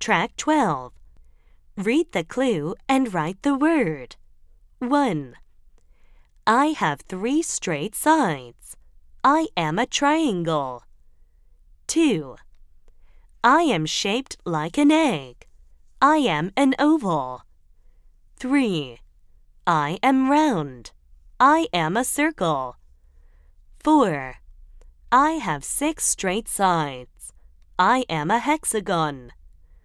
Track 12. Read the clue and write the word. 1. I have 3 straight sides. I am a triangle. 2. I am shaped like an egg. I am an oval. 3. I am round. I am a circle. 4. I have 6 straight sides. I am a hexagon.